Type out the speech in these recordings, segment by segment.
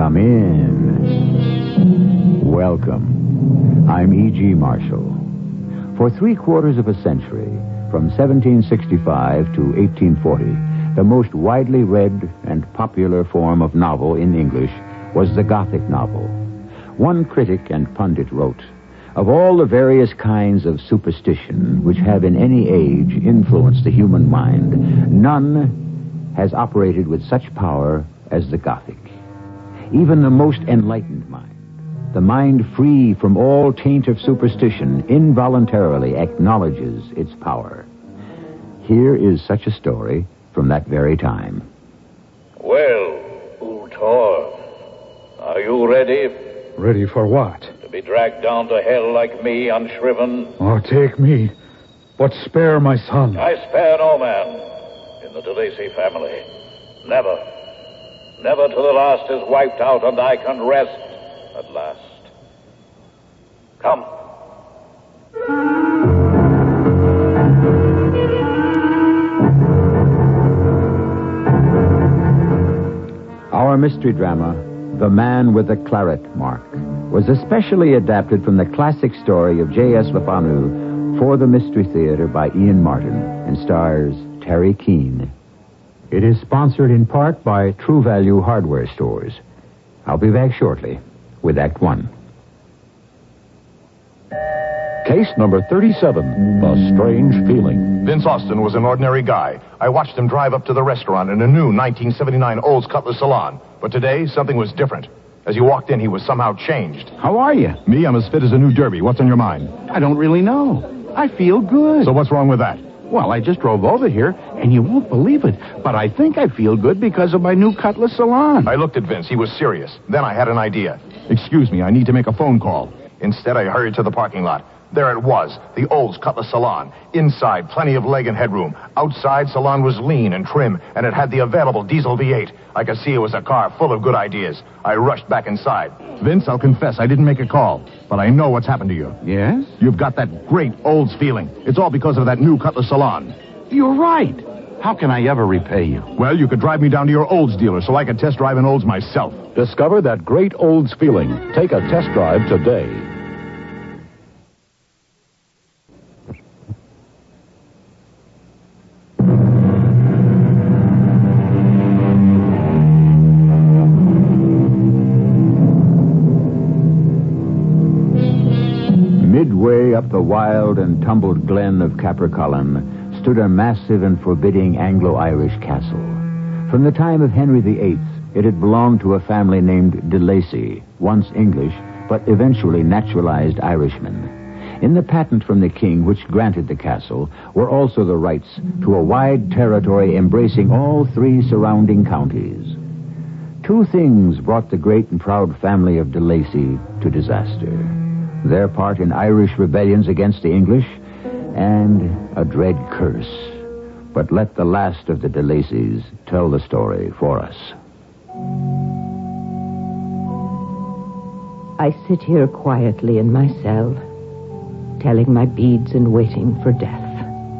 Come in. Welcome. I'm E.G. Marshall. For 3/4 of a century, from 1765 to 1840, the most widely read and popular form of novel in English was the Gothic novel. One critic and pundit wrote, "Of all the various kinds of superstition which have in any age influenced the human mind, none has operated with such power as the Gothic. Even the most enlightened mind, the mind free from all taint of superstition, involuntarily acknowledges its power." Here is such a story from that very time. Well, Ultor, are you ready? Ready for what? To be dragged down to hell like me, unshriven? Oh, take me, but spare my son. I spare no man in the DeLacy family. Never. Never till the last is wiped out and I can rest at last. Come. Our mystery drama, The Man with the Claret Mark, was especially adapted from the classic story of J.S. Le Fanu for the Mystery Theater by Ian Martin and stars Terry Keane. It is sponsored in part by True Value Hardware Stores. I'll be back shortly with Act One. Case number 37, A Strange Feeling. Vince Austin was an ordinary guy. I watched him drive up to the restaurant in a new 1979 Olds Cutlass salon. But today, something was different. As he walked in, he was somehow changed. How are you? Me, I'm as fit as a new derby. What's on your mind? I don't really know. I feel good. So what's wrong with that? Well, I just drove over here, and you won't believe it, but I think I feel good because of my new Cutlass salon. I looked at Vince. He was serious. Then I had an idea. Excuse me, I need to make a phone call. Instead, I hurried to the parking lot. There it was, the Olds Cutlass salon. Inside, plenty of leg and headroom. Outside, salon was lean and trim, and it had the available diesel V8. I could see it was a car full of good ideas. I rushed back inside. Vince, I'll confess, I didn't make a call, but I know what's happened to you. Yes? You've got that great Olds feeling. It's all because of that new Cutlass salon. You're right. How can I ever repay you? Well, you could drive me down to your Olds dealer so I could test drive an Olds myself. Discover that great Olds feeling. Take a test drive today. Midway up the wild and tumbled glen of Capricolin stood a massive and forbidding Anglo-Irish castle. From the time of Henry VIII, it had belonged to a family named de Lacy, once English, but eventually naturalized Irishmen. In the patent from the king which granted the castle were also the rights to a wide territory embracing all 3 surrounding counties. 2 things brought the great and proud family of de Lacy to disaster: their part in Irish rebellions against the English, and a dread curse. But let the last of the de Lacys tell the story for us. I sit here quietly in my cell, telling my beads and waiting for death.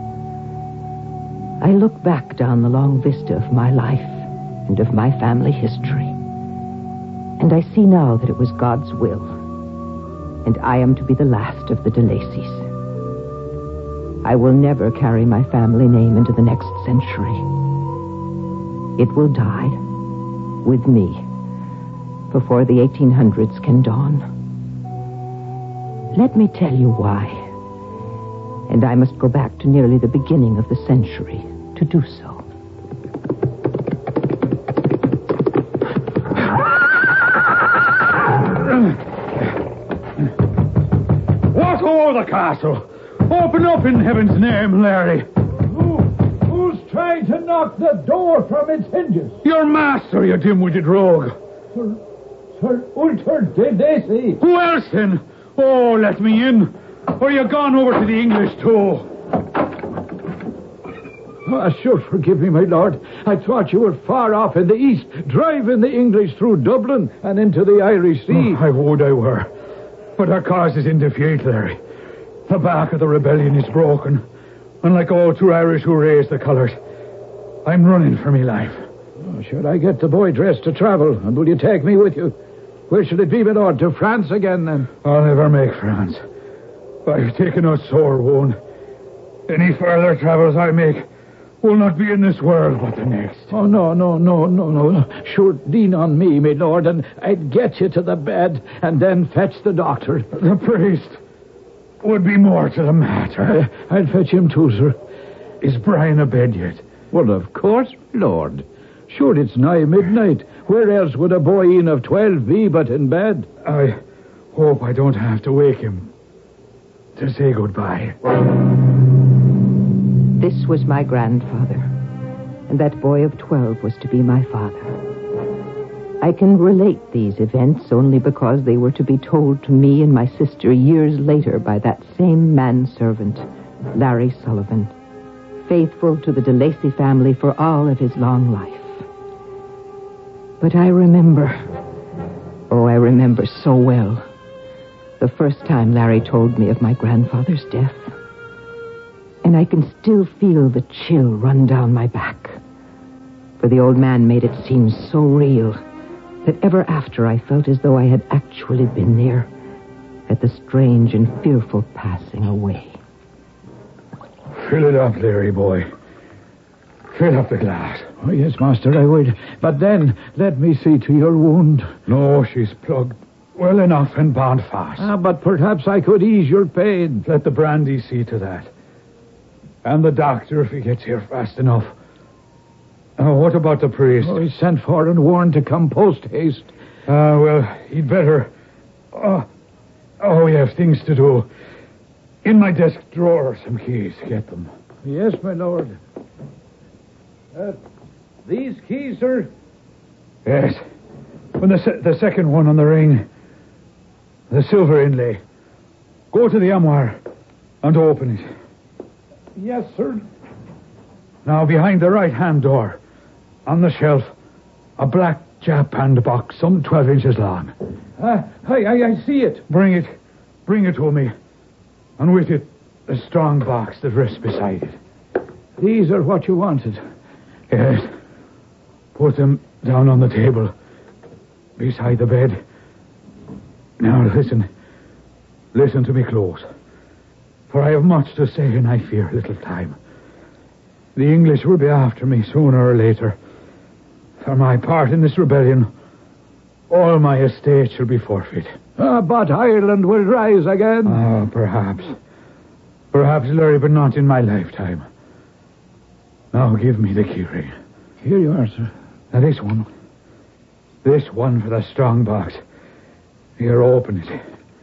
I look back down the long vista of my life and of my family history, and I see now that it was God's will, and I am to be the last of the de Lacys. I will never carry my family name into the next century. It will die with me before the 1800s can dawn. Let me tell you why. And I must go back to nearly the beginning of the century to do so. Walk over the castle. Open up in heaven's name, Larry. Who's trying to knock the door from its hinges? Your master, you dim-witted rogue. Sir Ultor de Lacy. Who else, then? Oh, let me in. Or you gone over to the English, too? Sure, forgive me, my lord. I thought you were far off in the east, driving the English through Dublin and into the Irish Sea. I would I were. But our cause is in defeat, Larry. The back of the rebellion is broken. Unlike all true Irish who raised the colours, I'm running for me life. Oh, should I get the boy dressed to travel? And will you take me with you? Where should it be, my lord? To France again, then? I'll never make France. I've taken a sore wound. Any further travels I make will not be in this world, but the next. Oh, no. Sure, lean on me, my lord, and I'd get you to the bed and then fetch the doctor. The priest would be more to the matter. I'll fetch him too, sir. Is Brian abed yet? Well, of course, Lord. Sure, it's nigh midnight. Where else would a boy in of 12 be but in bed? I hope I don't have to wake him to say goodbye. This was my grandfather, and that boy of 12 was to be my father. I can relate these events only because they were to be told to me and my sister years later by that same manservant, Larry Sullivan, faithful to the DeLacy family for all of his long life. But I remember so well, the first time Larry told me of my grandfather's death. And I can still feel the chill run down my back. For the old man made it seem so real that ever after I felt as though I had actually been there at the strange and fearful passing away. Fill it up, Larry boy. Fill up the glass. Oh, yes, master, I would. But then, let me see to your wound. No, she's plugged well enough and bound fast. But perhaps I could ease your pain. Let the brandy see to that. And the doctor, if he gets here fast enough. What about the priest? Oh, he's sent for and warned to come post-haste. Well, he'd better... we have things to do. In my desk drawer, some keys. Get them. Yes, my lord. These keys, sir? Yes. When the second one on the ring. The silver inlay. Go to the armoire and open it. Yes, sir. Now, behind the right-hand door, on the shelf, a black japanned box, some 12 inches long. I see it. Bring it to me. And with it, a strong box that rests beside it. These are what you wanted. Yes. Put them down on the table, beside the bed. Now, listen. Listen to me close. For I have much to say, and I fear little time. The English will be after me sooner or later. For my part in this rebellion, all my estate shall be forfeit. But Ireland will rise again. Perhaps. Perhaps, Larry, but not in my lifetime. Now give me the key ring. Here you are, sir. Now this one. This one for the strong box. Here, open it.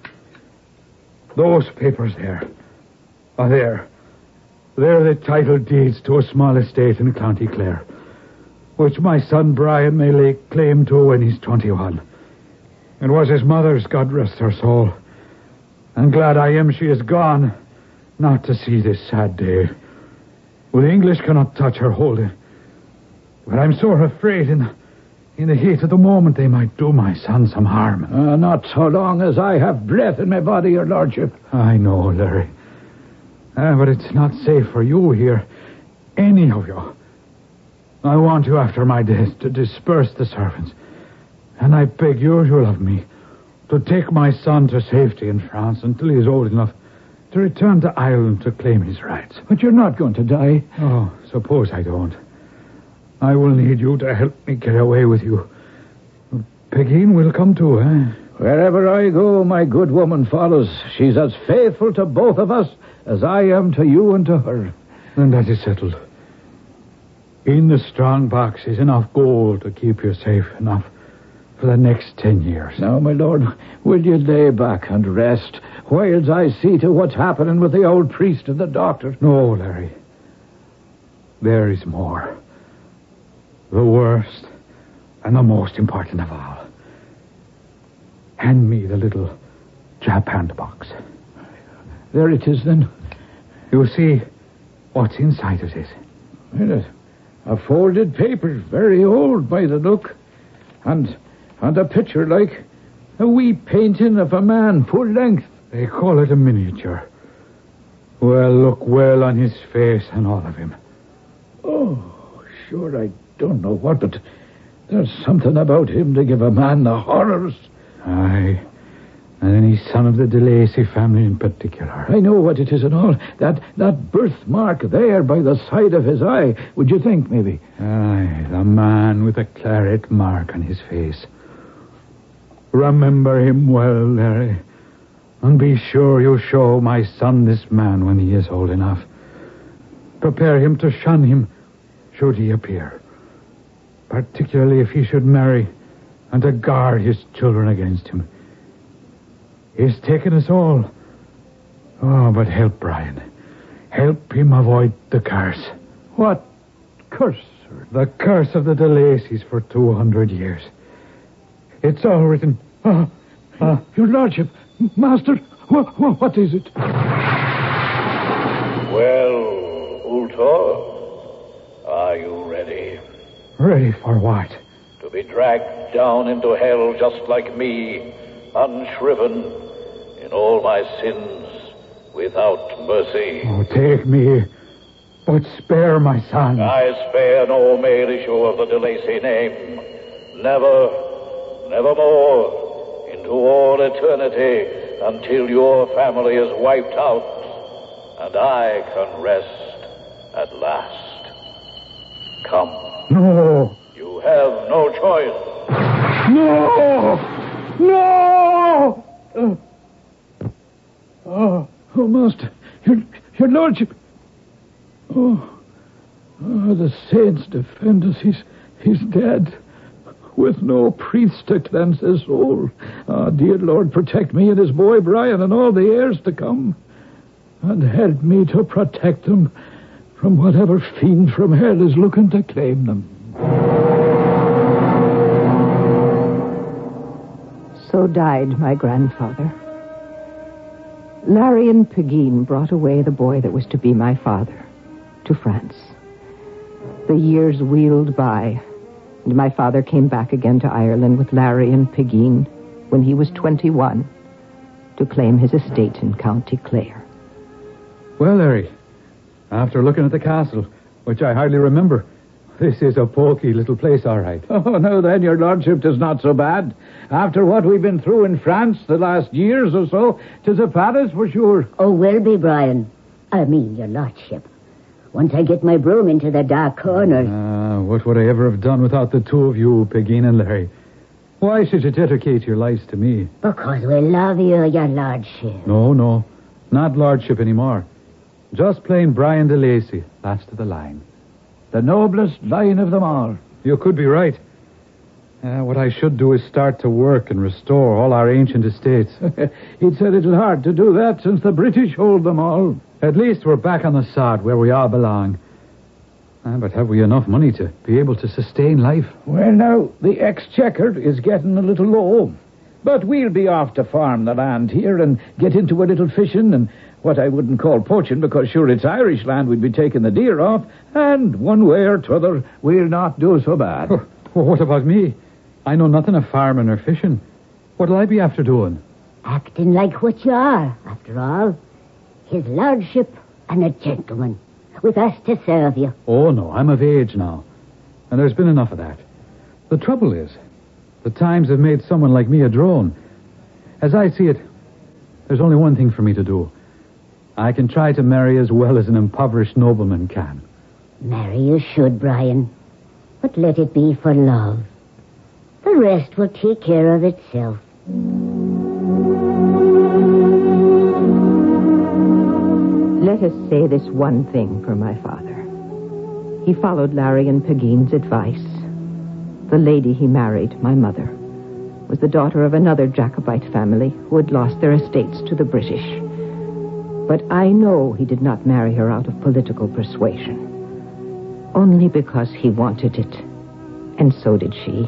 Those papers there. There. They're the title deeds to a small estate in County Clare, which my son Brian may lay claim to when he's 21. It was his mother's, God rest her soul. And glad I am she is gone, not to see this sad day. Well, the English cannot touch her holding. But I'm sore afraid in the heat of the moment they might do my son some harm. Not so long as I have breath in my body, your lordship. I know, Larry. But it's not safe for you here. Any of you. I want you after my death to disperse the servants. And I beg you of me to take my son to safety in France until he is old enough to return to Ireland to claim his rights. But you're not going to die. Oh, suppose I don't. I will need you to help me get away with you. Pegeen will come too, eh? Wherever I go, my good woman follows. She's as faithful to both of us as I am to you and to her. Then that is settled. In the strong box is enough gold to keep you safe enough for the next 10 years. Now, my lord, will you lay back and rest whiles I see to what's happening with the old priest and the doctor? No, Larry. There is more. The worst and the most important of all. Hand me the little japanned box. There it is, then. You see what's inside of it. A folded paper, very old by the look. And a picture like a wee painting of a man, full length. They call it a miniature. Well, look well on his face and all of him. Oh, sure, I don't know what, but there's something about him to give a man the horrors. Aye. And any son of the De Lacy family in particular. I know what it is and all. That birthmark there by the side of his eye, would you think, maybe? Aye, the man with the claret mark on his face. Remember him well, Larry. And be sure you show my son this man when he is old enough. Prepare him to shun him, should he appear. Particularly if he should marry, and to guard his children against him. He's taken us all. Oh, but help Brian. Help him avoid the curse. What curse, sir? The curse of the De Lacys for 200 years. It's all written. Your Lordship, Master, what is it? Well, Ultor, are you ready? Ready for what? To be dragged down into hell just like me, unshriven, in all my sins, without mercy. Oh, take me, but spare my son. I spare no male issue of the De Lacy name. Nevermore, into all eternity, until your family is wiped out, and I can rest at last. Come. No. You have no choice. No! Oh, Master, your Lordship. Oh, the saints defend us. He's dead. With no priest to cleanse his soul. Ah, dear Lord, protect me and his boy Brian and all the heirs to come. And help me to protect them from whatever fiend from hell is looking to claim them. So died my grandfather. Larian Pegeen brought away the boy that was to be my father to France. The years wheeled by, and my father came back again to Ireland with Larian Pegeen when he was 21 to claim his estate in County Clare. Well, Larry, after looking at the castle, which I hardly remember, this is a poky little place, all right. Oh, no, then, your Lordship, 'tis not so bad. After what we've been through in France the last years or so, 'tis a palace for sure. Oh, will be, Brian. I mean, your Lordship. Once I get my broom into the dark corners. What would I ever have done without the two of you, Pegeen and Larry? Why should you dedicate your lives to me? Because we love you, your Lordship. No, not lordship anymore. Just plain Brian De Lacy, last of the line. The noblest line of them all. You could be right. What I should do is start to work and restore all our ancient estates. It's a little hard to do that since the British hold them all. At least we're back on the sod where we all belong. But have we enough money to be able to sustain life? Well, now, the exchequer is getting a little low. But we'll be off to farm the land here and get into a little fishing and what I wouldn't call poaching, because sure it's Irish land we'd be taking the deer off, and one way or t'other we'll not do so bad. Well, what about me? I know nothing of farming or fishing. What'll I be after doing? Acting like what you are, after all. His Lordship and a gentleman, with us to serve you. Oh, no, I'm of age now. And there's been enough of that. The trouble is, the times have made someone like me a drone. As I see it, there's only one thing for me to do. I can try to marry as well as an impoverished nobleman can. Marry you should, Brian. But let it be for love. The rest will take care of itself. Let us say this one thing for my father. He followed Larian Pegeen's advice. The lady he married, my mother, was the daughter of another Jacobite family who had lost their estates to the British. But I know he did not marry her out of political persuasion. Only because he wanted it. And so did she.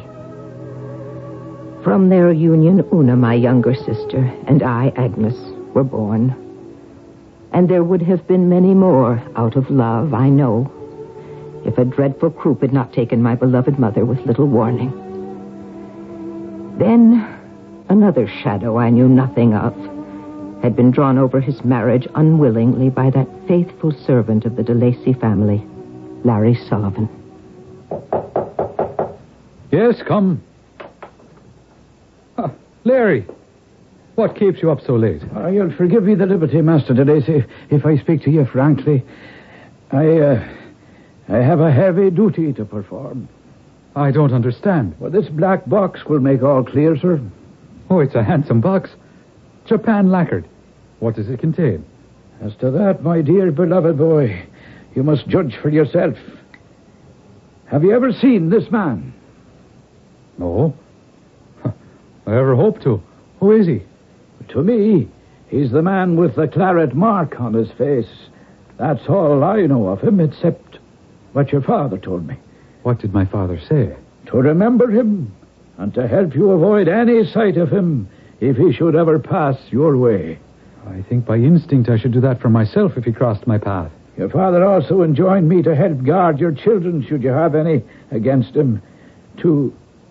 From their union, Una, my younger sister, and I, Agnes, were born. And there would have been many more out of love, I know, if a dreadful croup had not taken my beloved mother with little warning. Then, another shadow I knew nothing of had been drawn over his marriage unwillingly by that faithful servant of the De Lacy family, Larry Sullivan. Yes, come. Larry, what keeps you up so late? You'll forgive me the liberty, Master DeLacy, if I speak to you frankly. I have a heavy duty to perform. I don't understand. Well, this black box will make all clear, sir. Oh, it's a handsome box. Japan lacquered. What does it contain? As to that, my dear beloved boy, you must judge for yourself. Have you ever seen this man? No. I ever hope to. Who is he? To me, he's the man with the claret mark on his face. That's all I know of him, except what your father told me. What did my father say? To remember him, and to help you avoid any sight of him if he should ever pass your way. I think by instinct I should do that for myself if he crossed my path. Your father also enjoined me to help guard your children, should you have any, against him, to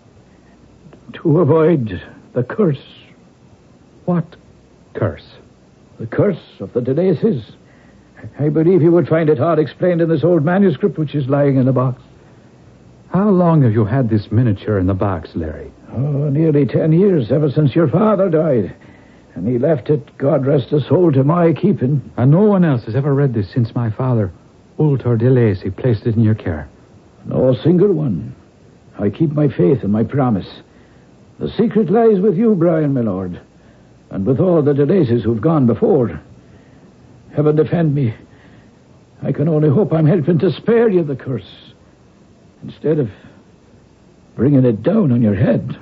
avoid the curse. What curse? The curse of the DeLaces. I believe you would find it all explained in this old manuscript which is lying in the box. How long have you had this miniature in the box, Larry? Oh, nearly 10 years, ever since your father died. And he left it, God rest his soul, to my keeping. And no one else has ever read this since my father, Ultor DeLacy, placed it in your care? No single one. I keep my faith and my promise. The secret lies with you, Brian, my lord, and with all the DeLaces who've gone before. Heaven defend me. I can only hope I'm helping to spare you the curse, instead of bringing it down on your head.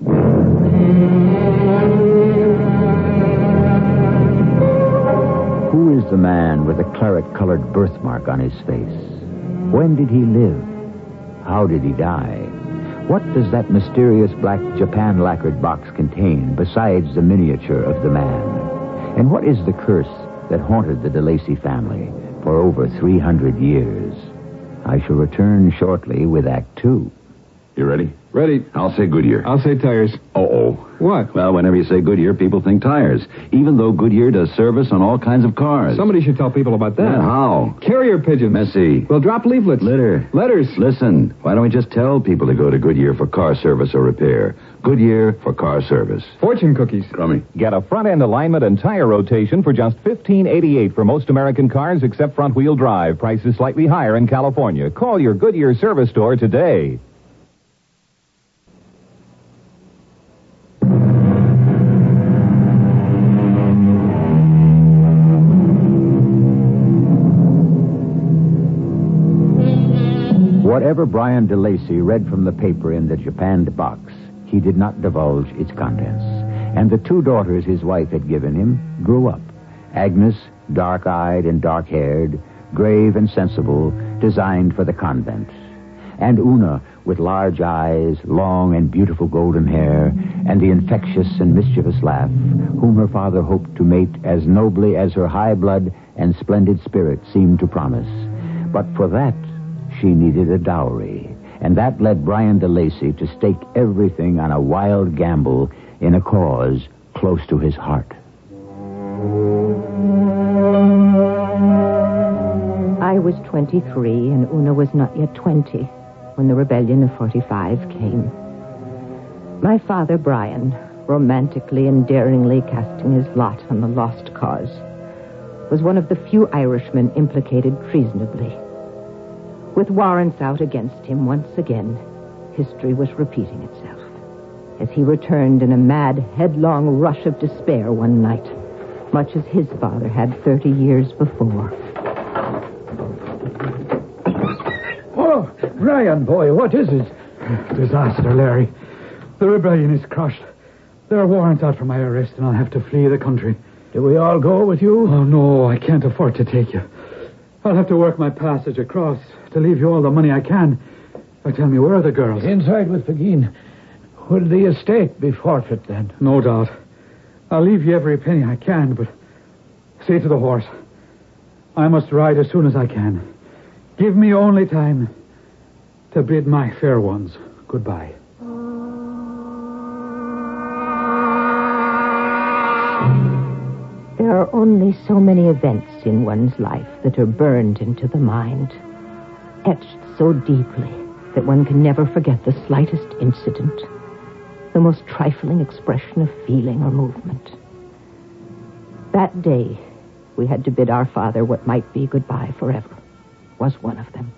Who is the man with the claret-colored birthmark on his face? When did he live? How did he die? What does that mysterious black Japan lacquered box contain besides the miniature of the man? And what is the curse that haunted the DeLacy family for over 300 years? I shall return shortly with Act 2. You ready? Ready. I'll say Goodyear. I'll say tires. Uh-oh. What? Well, whenever you say Goodyear, people think tires. Even though Goodyear does service on all kinds of cars. Somebody should tell people about that. Yeah, how? Carrier pigeons. Messy. We'll drop leaflets. Litter. Letters. Listen, why don't we just tell people to go to Goodyear for car service or repair? Goodyear for car service. Fortune cookies. Crummy. Get a front-end alignment and tire rotation for just $15.88 for most American cars except front-wheel drive. Price is slightly higher in California. Call your Goodyear service store today. Whatever Brian DeLacy read from the paper in the japanned box, he did not divulge its contents. And the two daughters his wife had given him grew up. Agnes, dark-eyed and dark-haired, grave and sensible, designed for the convent. And Una, with large eyes, long and beautiful golden hair, and the infectious and mischievous laugh, whom her father hoped to mate as nobly as her high blood and splendid spirit seemed to promise. But for that, she needed a dowry, and that led Brian DeLacy to stake everything on a wild gamble in a cause close to his heart. I was 23 and Una was not yet 20 when the rebellion of 45 came. My father, Brian, romantically and daringly casting his lot on the lost cause, was one of the few Irishmen implicated treasonably. With warrants out against him once again, history was repeating itself as he returned in a mad, headlong rush of despair one night, much as his father had 30 years before. Oh, Brian, boy, what is it? Disaster, Larry. The rebellion is crushed. There are warrants out for my arrest, and I'll have to flee the country. Do we all go with you? Oh, no, I can't afford to take you. I'll have to work my passage across to leave you all the money I can. Now tell me, where are the girls? Inside with Begin. Will the estate be forfeit, then? No doubt. I'll leave you every penny I can, but say to the horse, I must ride as soon as I can. Give me only time to bid my fair ones goodbye. There are only so many events in one's life that are burned into the mind, etched so deeply that one can never forget the slightest incident, the most trifling expression of feeling or movement. That day, we had to bid our father what might be goodbye forever, was one of them.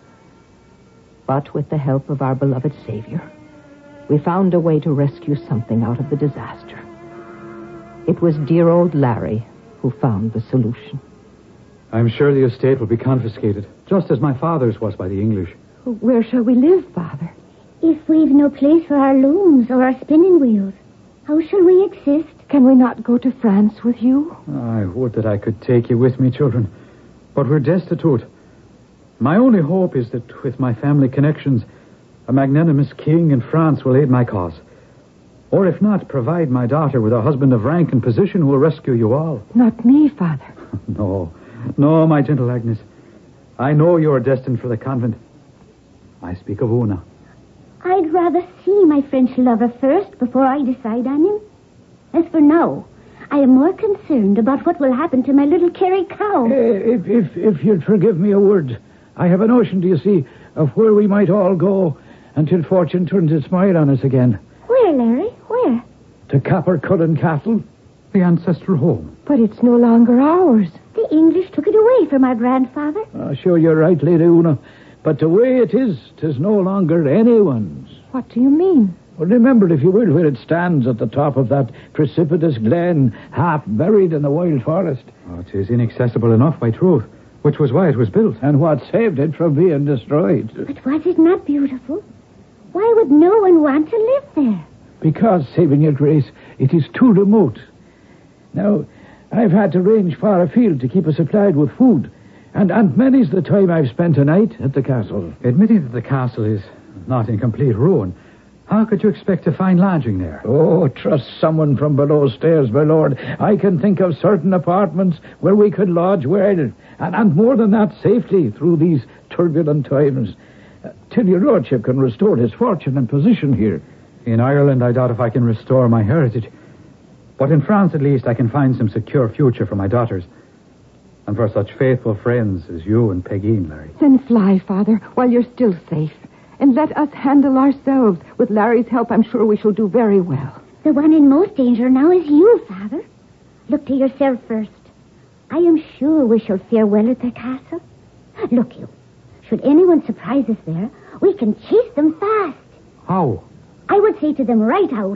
But with the help of our beloved Savior, we found a way to rescue something out of the disaster. It was dear old Larry who found the solution. I'm sure the estate will be confiscated, just as my father's was by the English. Where shall we live, Father? If we've no place for our looms or our spinning wheels, how shall we exist? Can we not go to France with you? I would that I could take you with me, children. But we're destitute. My only hope is that with my family connections, a magnanimous king in France will aid my cause. Or if not, provide my daughter with a husband of rank and position who will rescue you all. Not me, Father. No, my gentle Agnes. I know you are destined for the convent. I speak of Una. I'd rather see my French lover first before I decide on him. As for now, I am more concerned about what will happen to my little Kerry cow. If you'd forgive me a word, I have a notion, do you see, of where we might all go until fortune turns its smile on us again. Where, Larry? Where? To Cappercullen Castle. The ancestral home. But it's no longer ours. The English took it away from our grandfather. Sure, you're right, Lady Una. But the way it is, 'tis no longer anyone's. What do you mean? Well, remember, if you will, where it stands at the top of that precipitous glen, half buried in the wild forest. Oh, it is inaccessible enough by truth, which was why it was built. And what saved it from being destroyed. But was it not beautiful? Why would no one want to live there? Because, saving your grace, it is too remote. Now, I've had to range far afield to keep us supplied with food. And many's the time I've spent a night at the castle. Admitting that the castle is not in complete ruin, how could you expect to find lodging there? Oh, trust someone from below stairs, my lord. I can think of certain apartments where we could lodge well, and more than that, safely through these turbulent times, till your lordship can restore his fortune and position here. In Ireland, I doubt if I can restore my heritage. But in France, at least, I can find some secure future for my daughters. And for such faithful friends as you and Pegeen, Larry. Then fly, Father, while you're still safe. And let us handle ourselves. With Larry's help, I'm sure we shall do very well. The one in most danger now is you, Father. Look to yourself first. I am sure we shall fare well at the castle. Look, you. Should anyone surprise us there, we can chase them fast. How? I would say to them right out,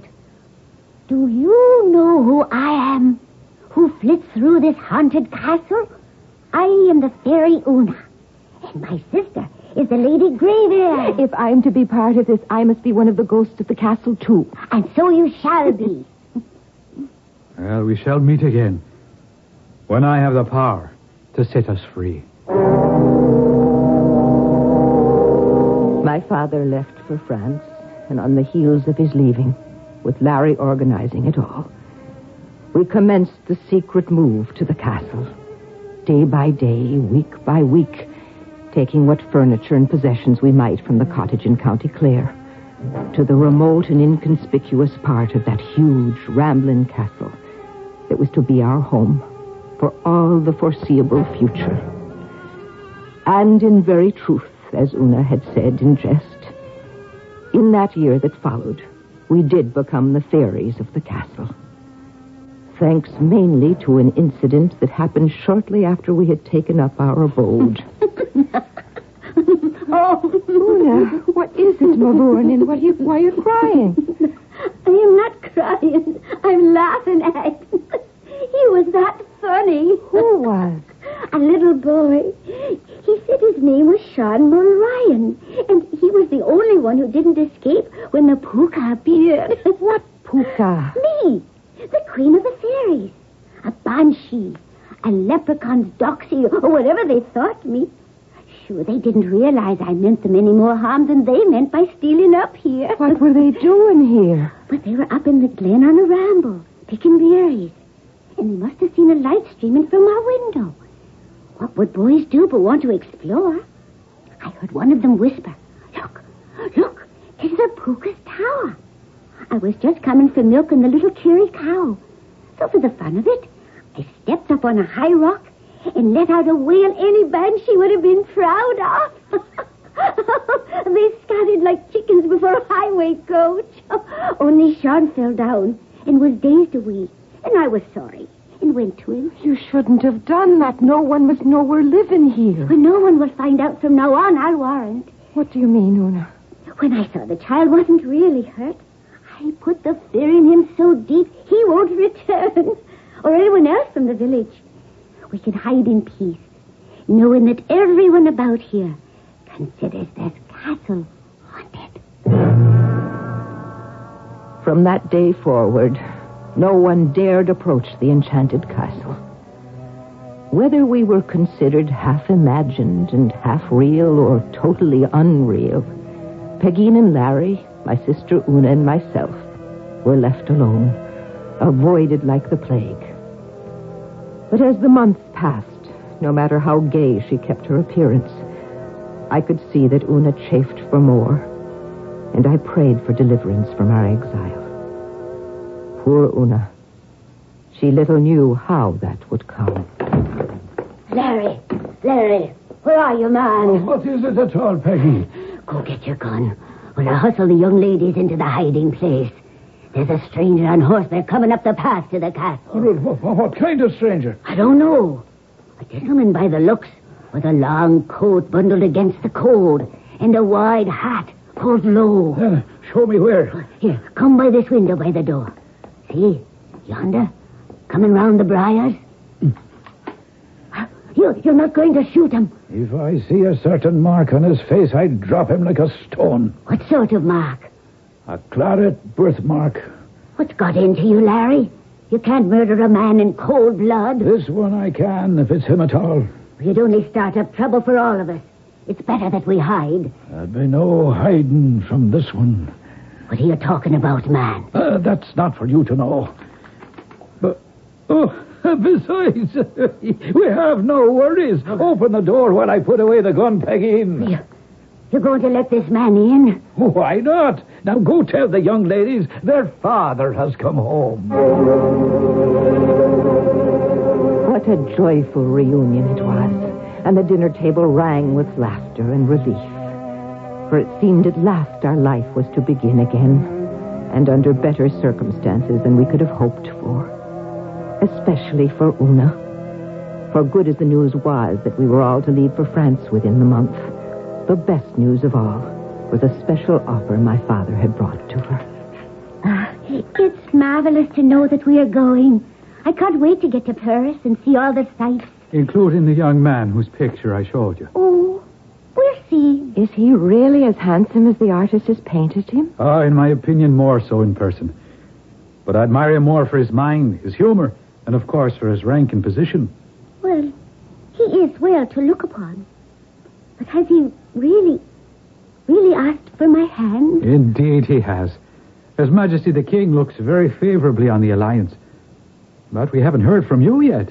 do you know who I am? Who flits through this haunted castle? I am the fairy Una. And my sister is the Lady Greybeard. If I'm to be part of this, I must be one of the ghosts of the castle, too. And so you shall be. Well, we shall meet again. When I have the power to set us free. My father left for France, and on the heels of his leaving, with Larry organizing it all, we commenced the secret move to the castle. Day by day, week by week, taking what furniture and possessions we might from the cottage in County Clare to the remote and inconspicuous part of that huge, rambling castle that was to be our home for all the foreseeable future. And in very truth, as Una had said in jest, in that year that followed, we did become the fairies of the castle. Thanks mainly to an incident that happened shortly after we had taken up our abode. Oh, Una, what is it, Mavourne, and why are you crying? I am not crying. I'm laughing at him. He was that funny. Who was? A little boy. He said his name was Sean Mulryan, and he was the only one who didn't escape when the Pooka appeared. What Pooka? Me, the queen of the fairies. A banshee, a leprechaun's doxy, or whatever they thought me. Sure, they didn't realize I meant them any more harm than they meant by stealing up here. What were they doing here? But they were up in the glen on a ramble, picking berries. And they must have seen a light streaming from our window. What would boys do but want to explore? I heard one of them whisper, Look, it's the Pooka's tower. I was just coming for milk and the little Kerry cow. So for the fun of it, I stepped up on a high rock and let out a wail any banshee would have been proud of. They scattered like chickens before a highway coach. Only Sean fell down and was dazed a wee. And I was sorry and went to him. You shouldn't have done that. No one must know we're living here. Well, no one will find out from now on, I'll warrant. What do you mean, Una? When I saw the child wasn't really hurt, I put the fear in him so deep he won't return. Or anyone else from the village. We can hide in peace, knowing that everyone about here considers this castle haunted. From that day forward, no one dared approach the enchanted castle. Whether we were considered half imagined and half real or totally unreal, Pegeen and Larry, my sister Una and myself, were left alone, avoided like the plague. But as the months passed, no matter how gay she kept her appearance, I could see that Una chafed for more, and I prayed for deliverance from our exile. Poor Una. She little knew how that would come. Larry, where are you, man? What is it at all, Peggy? Go get your gun. We'll hustle the young ladies into the hiding place. There's a stranger on horseback coming up the path to the castle. What kind of stranger? I don't know. A gentleman by the looks, with a long coat bundled against the cold, and a wide hat pulled low. Show me where. Here, come by this window by the door. See, yonder, coming round the briars. You're not going to shoot him. If I see a certain mark on his face, I'd drop him like a stone. What sort of mark? A claret birthmark. What's got into you, Larry? You can't murder a man in cold blood. This one I can, if it's him at all. You'd only start up trouble for all of us. It's better that we hide. There'll be no hiding from this one. What are you talking about, man? That's not for you to know. But, besides, we have no worries. Open the door while I put away the gun, Peggy. You're going to let this man in? Why not? Now go tell the young ladies their father has come home. What a joyful reunion it was, and the dinner table rang with laughter and relief. For it seemed at last our life was to begin again, and under better circumstances than we could have hoped for. Especially for Una. For good as the news was that we were all to leave for France within the month, the best news of all was a special offer my father had brought to her. It's marvelous to know that we are going. I can't wait to get to Paris and see all the sights. Including the young man whose picture I showed you. Oh, we'll see. Is he really as handsome as the artist has painted him? In my opinion, more so in person. But I admire him more for his mind, his humor, and of course for his rank and position. Well, he is well to look upon. But has he really asked for my hand? Indeed he has. His Majesty the King looks very favorably on the alliance. But we haven't heard from you yet.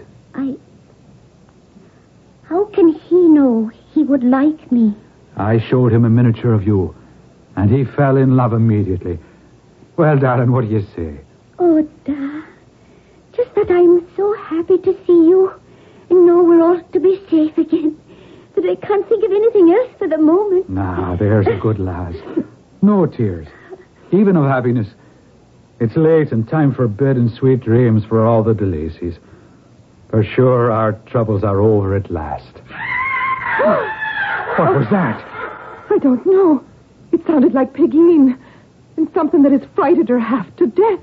How can he know he would like me? I showed him a miniature of you, and he fell in love immediately. Well, darling, what do you say? Oh, Da. Just that I'm so happy to see you and know we're all to be safe again that I can't think of anything else for the moment. There's a good lass. No tears, even of happiness. It's late and time for bed and sweet dreams for all the DeLacy's. For sure, our troubles are over at last. What was that? I don't know. It sounded like Pegeen, and something that has frightened her half to death.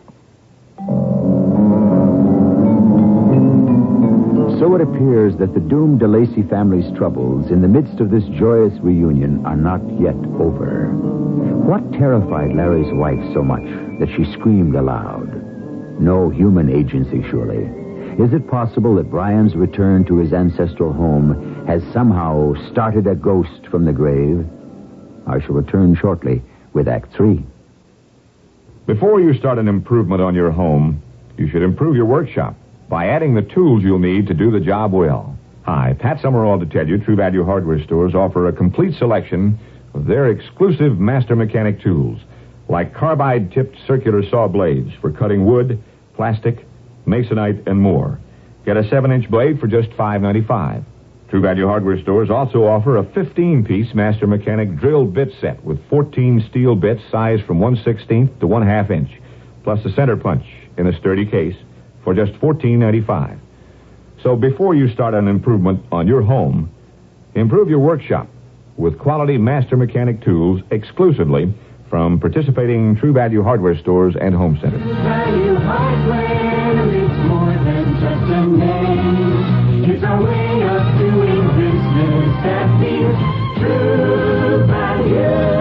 So it appears that the doomed DeLacy family's troubles in the midst of this joyous reunion are not yet over. What terrified Larry's wife so much that she screamed aloud? No human agency, surely. Is it possible that Brian's return to his ancestral home has somehow started a ghost from the grave? I shall return shortly with Act 3. Before you start an improvement on your home, you should improve your workshop by adding the tools you'll need to do the job well. Hi, Pat Summerall to tell you True Value Hardware stores offer a complete selection of their exclusive master mechanic tools, like carbide-tipped circular saw blades for cutting wood, plastic, masonite, and more. Get a 7-inch blade for just $5.95. True Value Hardware stores also offer a 15-piece Master Mechanic drill bit set with 14 steel bits sized from 1/16 to 1/2 inch, plus a center punch in a sturdy case for just $14.95. So before you start an improvement on your home, improve your workshop with quality Master Mechanic tools exclusively from participating True Value Hardware stores and home centers. Value Hardware, it's more than just a name. It's a way of doing business that means True Value.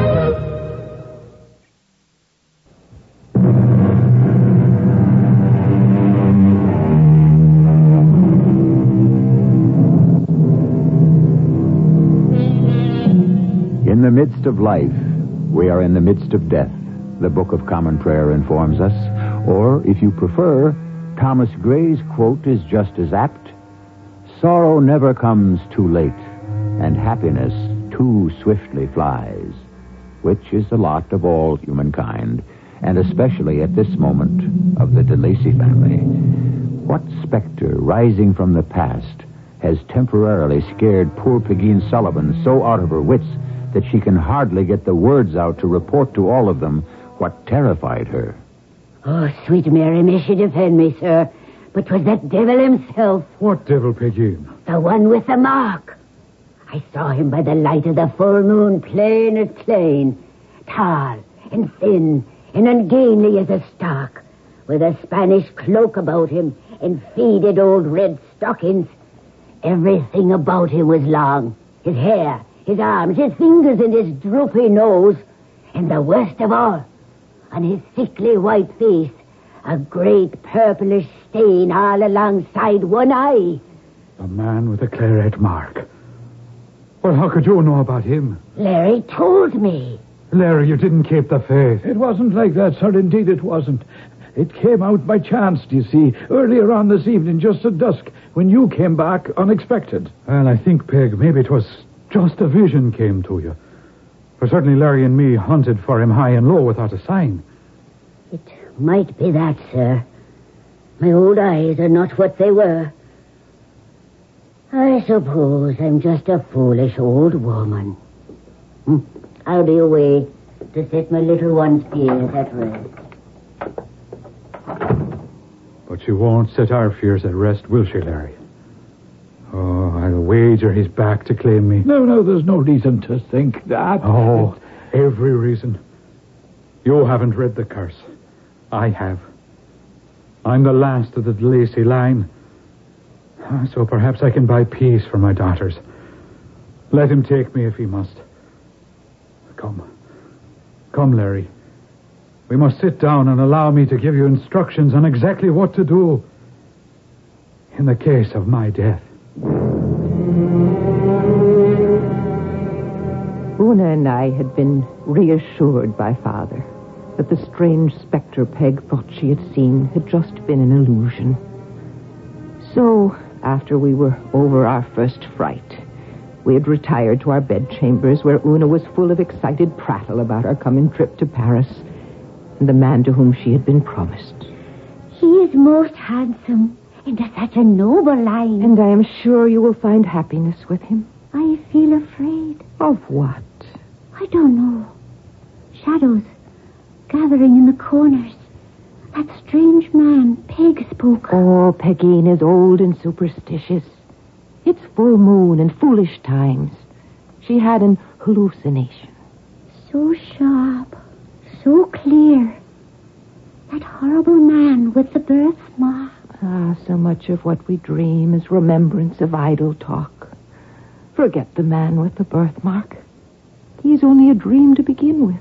In the midst of life, we are in the midst of death, the Book of Common Prayer informs us. Or, if you prefer, Thomas Gray's quote is just as apt. Sorrow never comes too late, and happiness too swiftly flies, which is the lot of all humankind, and especially at this moment of the DeLacy family. What specter rising from the past has temporarily scared poor Pegeen Sullivan so out of her wits that she can hardly get the words out to report to all of them what terrified her? Oh, sweet Mary, may she defend me, sir. But 'twas that devil himself. What devil, Pegeen? The one with the mark. I saw him by the light of the full moon, plain as plain. Tall and thin and ungainly as a stalk, with a Spanish cloak about him and faded old red stockings. Everything about him was long. His hair, his arms, his fingers, and his droopy nose. And the worst of all, on his sickly white face, a great purplish stain all alongside one eye. The man with the claret mark. Well, how could you know about him? Larry told me. Larry, you didn't keep the faith. It wasn't like that, sir. Indeed it wasn't. It came out by chance, do you see, earlier on this evening, just at dusk, when you came back unexpected. Well, I think, Peg, maybe it was just a vision came to you. For certainly Larry and me hunted for him high and low without a sign. It might be that, sir. My old eyes are not what they were. I suppose I'm just a foolish old woman. I'll be away to set my little one's fears at rest. But she won't set our fears at rest, will she, Larry? Oh, I'll wager he's back to claim me. No, there's no reason to think that. Oh, every reason. You haven't read the curse. I have. I'm the last of the DeLacy line. So perhaps I can buy peace for my daughters. Let him take me if he must. Come, Larry. We must sit down and allow me to give you instructions on exactly what to do in the case of my death. Una and I had been reassured by Father that the strange specter Peg thought she had seen had just been an illusion. So, after we were over our first fright, we had retired to our bedchambers where Una was full of excited prattle about our coming trip to Paris and the man to whom she had been promised. He is most handsome and of such a noble line. And I am sure you will find happiness with him. I feel afraid. Of what? I don't know. Shadows gathering in the corners. That strange man Peg spoke of. Oh, Pegeen is old and superstitious. It's full moon and foolish times. She had an hallucination. So sharp, so clear. That horrible man with the birthmark. Ah, so much of what we dream is remembrance of idle talk. Forget the man with the birthmark. He's only a dream to begin with.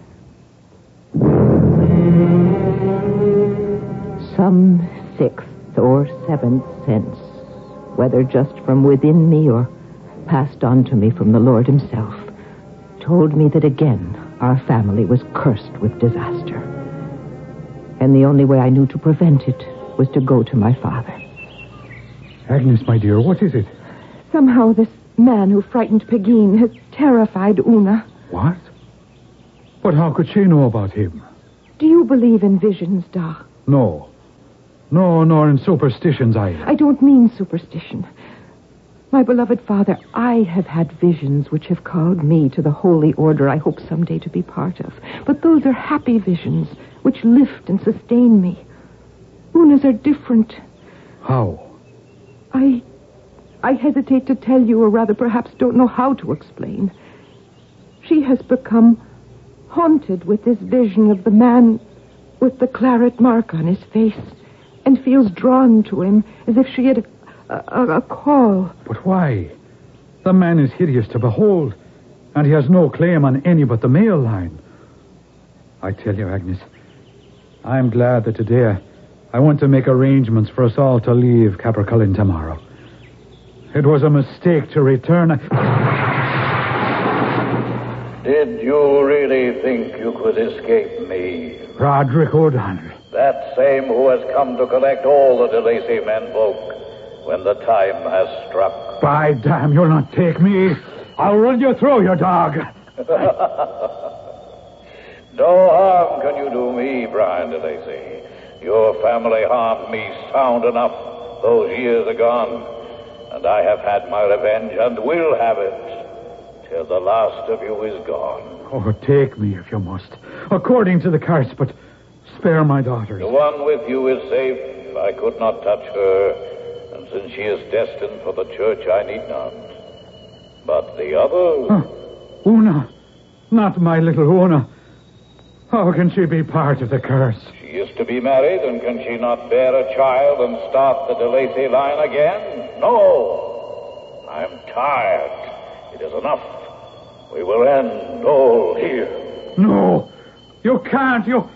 Some sixth or seventh sense, whether just from within me or passed on to me from the Lord himself, told me that again our family was cursed with disaster. And the only way I knew to prevent it was to go to my father. Agnes, my dear, what is it? Somehow this man who frightened Pegeen has terrified Una. What? But how could she know about him? Do you believe in visions, Da? No, nor in superstitions either. I don't mean superstition. My beloved father, I have had visions which have called me to the holy order I hope someday to be part of. But those are happy visions which lift and sustain me. Una's are different. How? I hesitate to tell you, or rather perhaps don't know how to explain. She has become haunted with this vision of the man with the claret mark on his face and feels drawn to him as if she had a call. But why? The man is hideous to behold, and he has no claim on any but the male line. I tell you, Agnes, I'm glad that today I want to make arrangements for us all to leave Capercullen tomorrow. It was a mistake to return. Did you really think you could escape me? Roderick O'Donnell. That same who has come to collect all the de Lacy menfolk when the time has struck. By damn, you'll not take me. I'll run you through, you dog. No harm can you do me, Brian de Lacy. Your family harmed me sound enough those years agone. And I have had my revenge and will have it till the last of you is gone. Oh, take me if you must, according to the curse, but spare my daughters. The one with you is safe. I could not touch her, and since she is destined for the church, I need not. But the other... Una. Not my little Una. How can she be part of the curse? She is to be married, and can she not bear a child and start the de Lacy line again? No. I'm tired. It is enough. We will end all here. No. You can't. You...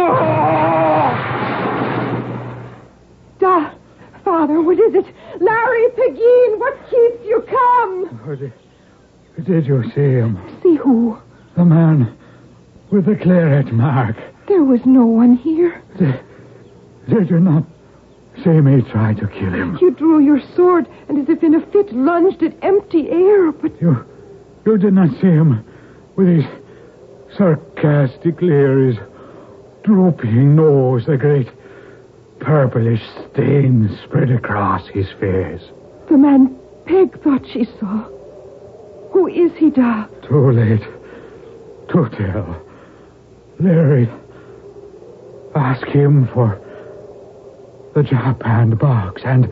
Father, what is it? Larry Pegeen, what keeps you? Come. Did you see him? See who? The man with the claret mark. There was no one here. Did you not see me try to kill him? You drew your sword and as if in a fit lunged at empty air, but... You did not see him with his sarcastic leer, his drooping nose, the great purplish stain spread across his face. The man Peg thought she saw. Who is he, Da? Too late to tell. Larry, ask him for the Japan box and...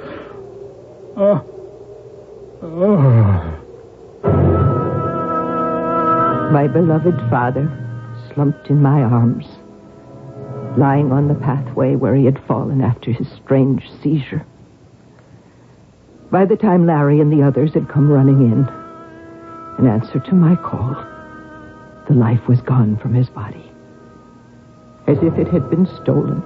My beloved father slumped in my arms, lying on the pathway where he had fallen after his strange seizure. By the time Larry and the others had come running in answer to my call, the life was gone from his body, as if it had been stolen.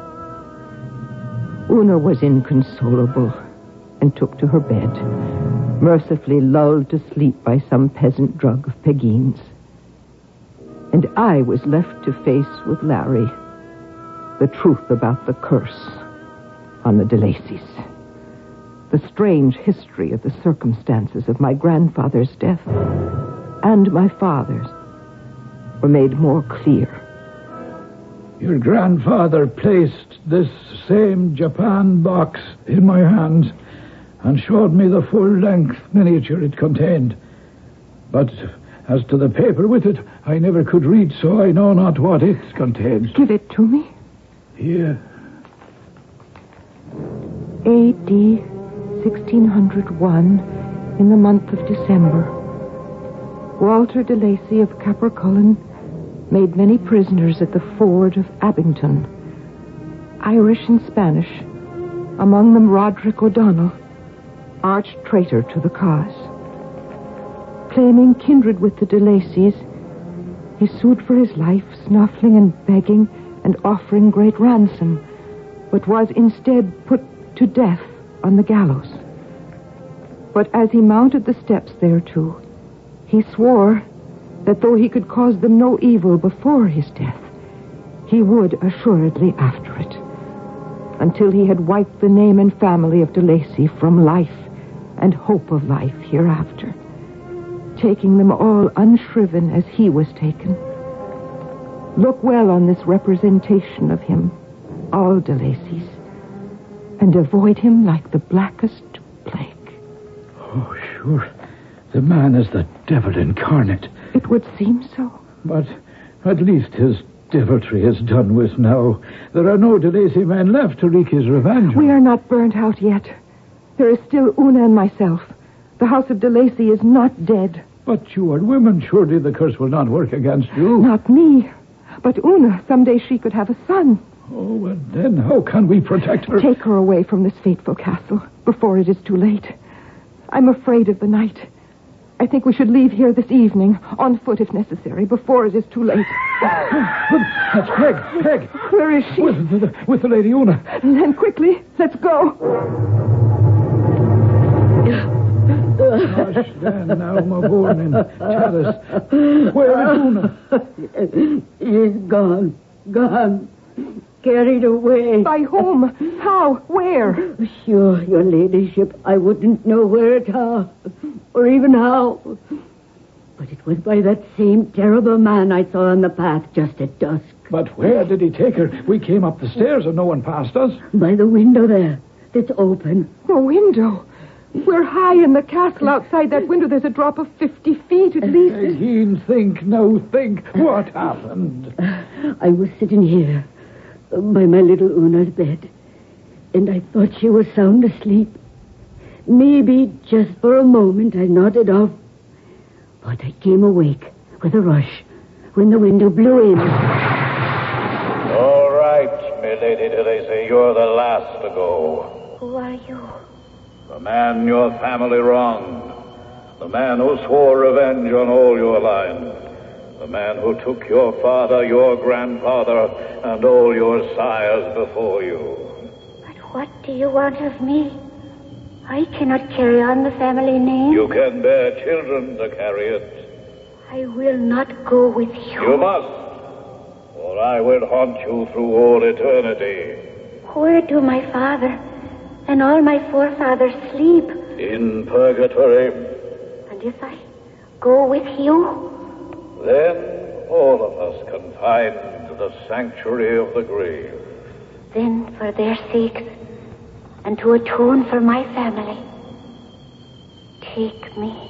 Una was inconsolable and took to her bed, mercifully lulled to sleep by some peasant drug of Pegeen's. And I was left to face with Larry the truth about the curse on the de Lacys. The strange history of the circumstances of my grandfather's death and my father's were made more clear. Your grandfather placed this same Japan box in my hand and showed me the full-length miniature it contained. But as to the paper with it, I never could read, so I know not what it contains. Give it to me. Here. A.D. 1601, in the month of December, Walter de Lacy of Capercullen made many prisoners at the ford of Abington, Irish and Spanish, among them Roderick O'Donnell, arch traitor to the cause. Claiming kindred with the de Lacys, he sued for his life, snuffling and begging and offering great ransom, but was instead put to death on the gallows. But as he mounted the steps thereto, he swore that though he could cause them no evil before his death, he would assuredly after it, until he had wiped the name and family of de Lacy from life and hope of life hereafter, taking them all unshriven as he was taken. Look well on this representation of him, all de Lacys, and avoid him like the blackest plague. Oh, sure. The man is the devil incarnate. It would seem so. But at least his deviltry is done with now. There are no DeLacy men left to wreak his revenge. We are not burnt out yet. There is still Una and myself. The house of DeLacy is not dead. But you are women. Surely the curse will not work against you. Not me. But Una, someday she could have a son. Oh, well, then how can we protect her? Take her away from this fateful castle before it is too late. I'm afraid of the night. I think we should leave here this evening, on foot if necessary, before it is too late. That's Peg. Where is she? With the Lady Una. Then quickly, let's go. Hush, then, now, Mavourne and Chalice. Where is Una? She's gone. Carried away. By whom? How? Where? Sure, your ladyship, I wouldn't know where at all, or even how. But it was by that same terrible man I saw on the path just at dusk. But where did he take her? We came up the stairs and no one passed us. By the window there. It's open. The window? We're high in the castle. Outside that window there's a drop of 50 feet at least. Think. What happened? I was sitting here by my little Una's bed, and I thought she was sound asleep. Maybe just for a moment I nodded off, but I came awake with a rush when the window blew in. All right, milady DeLacy, you're the last to go. Who are you? The man your family wronged. The man who swore revenge on all your line. The man who took your father, your grandfather, and all your sires before you. But what do you want of me? I cannot carry on the family name. You can bear children to carry it. I will not go with you. You must, or I will haunt you through all eternity. Where do my father and all my forefathers sleep? In purgatory. And if I go with you? Then all of us can find the sanctuary of the grave. Then, for their sakes, and to atone for my family, take me.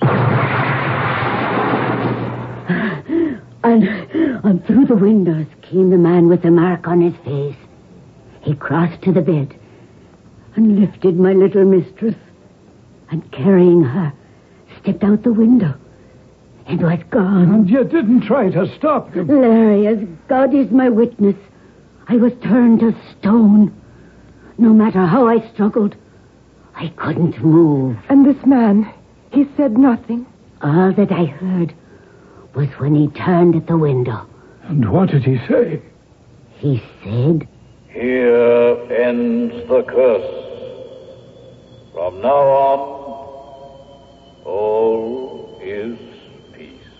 And through the windows came the man with the mark on his face. He crossed to the bed and lifted my little mistress, and carrying her, stepped out the window and was gone. And you didn't try to stop him. Larry, as God is my witness, I was turned to stone. No matter how I struggled, I couldn't move. And this man, he said nothing? All that I heard was when he turned at the window. And what did he say? He said, "Here ends the curse. From now on, all is peace."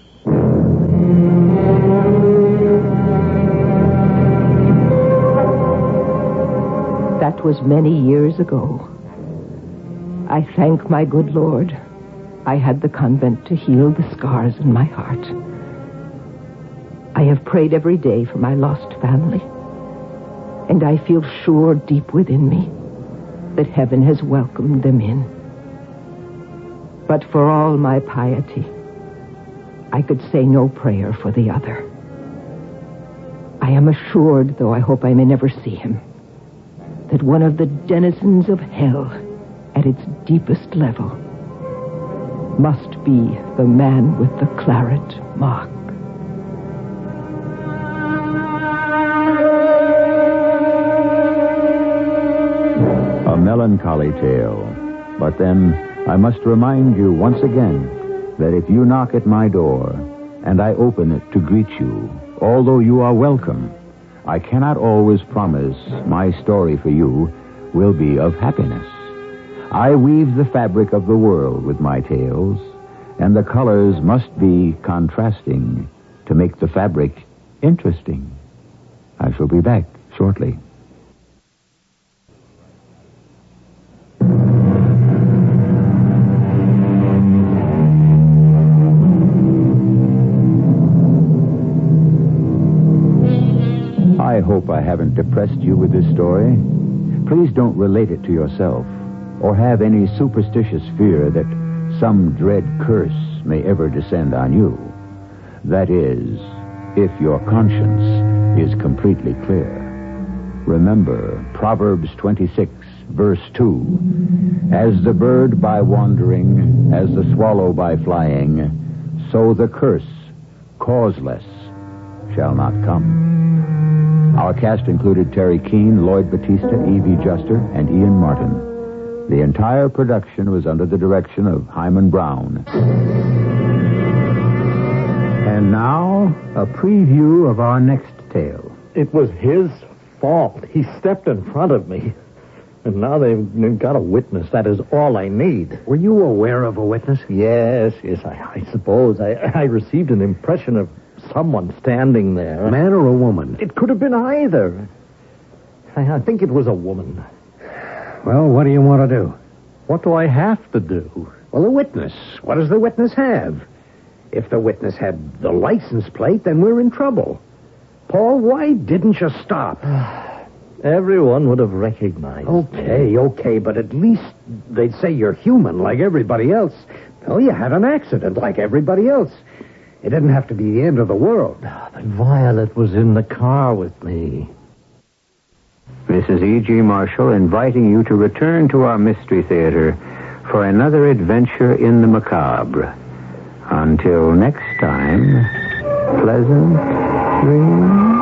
That was many years ago. I thank my good Lord I had the convent to heal the scars in my heart. I have prayed every day for my lost family, and I feel sure deep within me that heaven has welcomed them in. But for all my piety, I could say no prayer for the other. I am assured, though I hope I may never see him, that one of the denizens of hell at its deepest level must be the man with the claret mark. A melancholy tale. But then I must remind you once again that if you knock at my door and I open it to greet you, although you are welcome, I cannot always promise my story for you will be of happiness. I weave the fabric of the world with my tales, and the colors must be contrasting to make the fabric interesting. I shall be back shortly. I hope I haven't depressed you with this story. Please don't relate it to yourself. or have any superstitious fear that some dread curse may ever descend on you. That is, if your conscience is completely clear. Remember Proverbs 26, verse 2. As the bird by wandering, as the swallow by flying, so the curse, causeless, shall not come. Our cast included Terry Keane, Lloyd Batista, Evie Juster, and Ian Martin. The entire production was under the direction of Hyman Brown. And now, a preview of our next tale. It was his fault. He stepped in front of me. And now they've got a witness. That is all I need. Were you aware of a witness? Yes, I suppose. I received an impression of someone standing there. A man or a woman? It could have been either. I think it was a woman. Well, what do you want to do? What do I have to do? Well, a witness. What does the witness have? If the witness had the license plate, then we're in trouble. Paul, why didn't you stop? Everyone would have recognized me. Okay, but at least they'd say you're human like everybody else. Well, you had an accident like everybody else. It didn't have to be the end of the world. Violet was in the car with me. This is E.G. Marshall inviting you to return to our Mystery Theater for another adventure in the macabre. Until next time, pleasant dreams.